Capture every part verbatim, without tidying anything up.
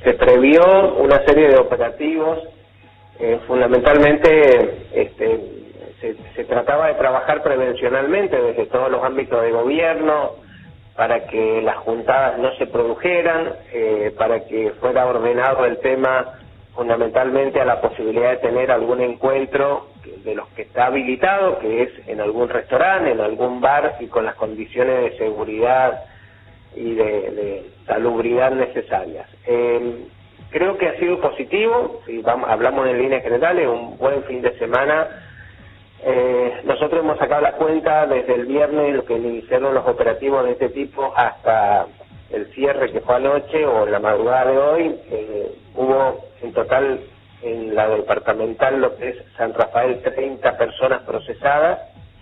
se previó una serie de operativos, eh, fundamentalmente este, se, se trataba de trabajar prevencionalmente desde todos los ámbitos de gobierno, para que las juntadas no se produjeran, eh, para que fuera ordenado el tema fundamentalmente a la posibilidad de tener algún encuentro de los que está habilitado, que es en algún restaurante, en algún bar y con las condiciones de seguridad y de, de salubridad necesarias. Eh, creo que ha sido positivo, si vamos, hablamos en líneas generales, un buen fin de semana. Eh, nosotros hemos sacado la cuenta desde el viernes, lo que iniciaron los operativos de este tipo, hasta el cierre que fue anoche o la madrugada de hoy. Eh, hubo en total en la departamental, lo que es San Rafael, treinta personas procesadas.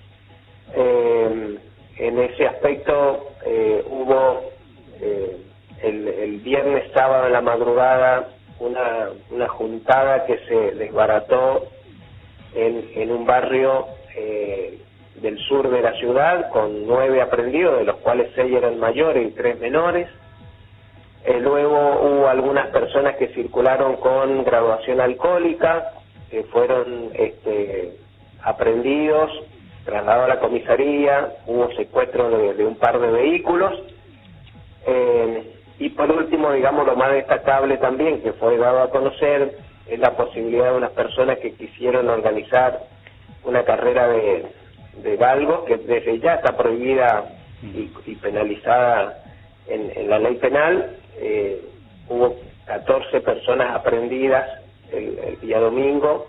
Eh, en ese aspecto eh, hubo eh, el, el viernes, sábado en la madrugada, una, una juntada que se desbarató en, en un barrio eh, del sur de la ciudad, con nueve aprendidos, de los cuales seis eran mayores y tres menores. Eh, luego hubo algunas personas que circularon con graduación alcohólica, que fueron este, aprendidos, trasladados a la comisaría, hubo secuestro de, de un par de vehículos. Eh, y por último, digamos, lo más destacable también, que fue dado a conocer, es la posibilidad de unas personas que quisieron organizar una carrera de, de galgos, que desde ya está prohibida y, y penalizada en, en la ley penal. Eh, hubo catorce personas aprehendidas el, el día domingo.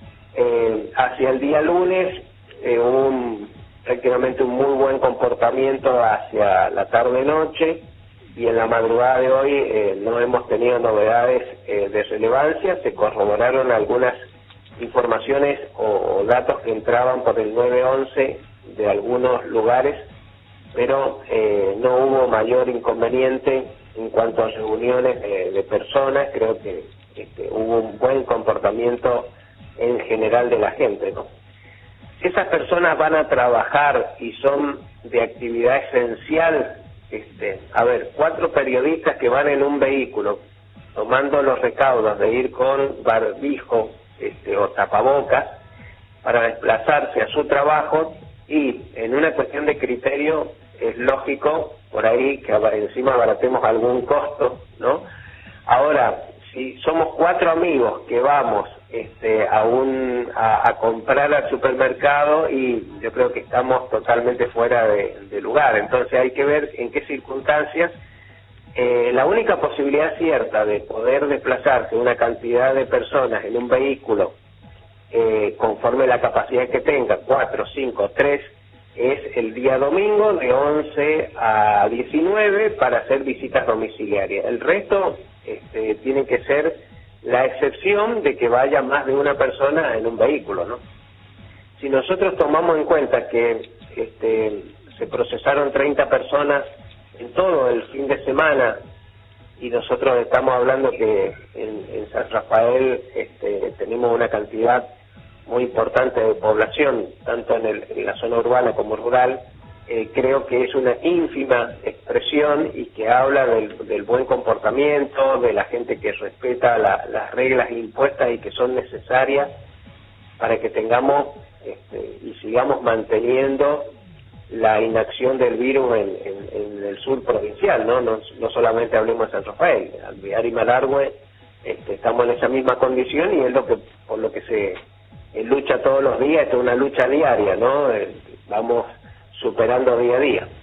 Eh, hacia el día lunes eh, hubo un, prácticamente un muy buen comportamiento hacia la tarde-noche, y en la madrugada de hoy eh, no hemos tenido novedades eh, de relevancia. Se corroboraron algunas informaciones o, o datos que entraban por el nueve once de algunos lugares, pero eh, no hubo mayor inconveniente en cuanto a reuniones de, de personas. Creo que este, hubo un buen comportamiento en general de la gente, ¿no? Si esas personas van a trabajar y son de actividad esencial, este, a ver, cuatro periodistas que van en un vehículo tomando los recaudos de ir con barbijo este, o tapabocas para desplazarse a su trabajo, y en una cuestión de criterio es lógico por ahí que encima abaratemos algún costo, ¿no? Ahora, si somos cuatro amigos que vamos este, a, un, a, a comprar al supermercado, y yo creo que estamos totalmente fuera de, de lugar. Entonces hay que ver en qué circunstancias. Eh, la única posibilidad cierta de poder desplazarse una cantidad de personas en un vehículo eh, conforme la capacidad que tenga, cuatro, cinco, tres, es el día domingo de once a diecinueve para hacer visitas domiciliarias. El resto este, tiene que ser la excepción de que vaya más de una persona en un vehículo, ¿no? Si nosotros tomamos en cuenta que este, se procesaron treinta personas en todo el fin de semana, y nosotros estamos hablando que en, en San Rafael este, tenemos una cantidad muy importante de población, tanto en, el, en la zona urbana como rural, eh, creo que es una ínfima expresión y que habla del, del buen comportamiento, de la gente que respeta la, las reglas impuestas y que son necesarias para que tengamos este, y sigamos manteniendo la inacción del virus en, en, en el sur provincial, ¿no? No, no solamente hablemos de San Rafael, Alvear y Malargüe, este, estamos en esa misma condición, y es lo que por lo que se eh, lucha todos los días. Esto es una lucha diaria, ¿no? Eh, vamos superando día a día.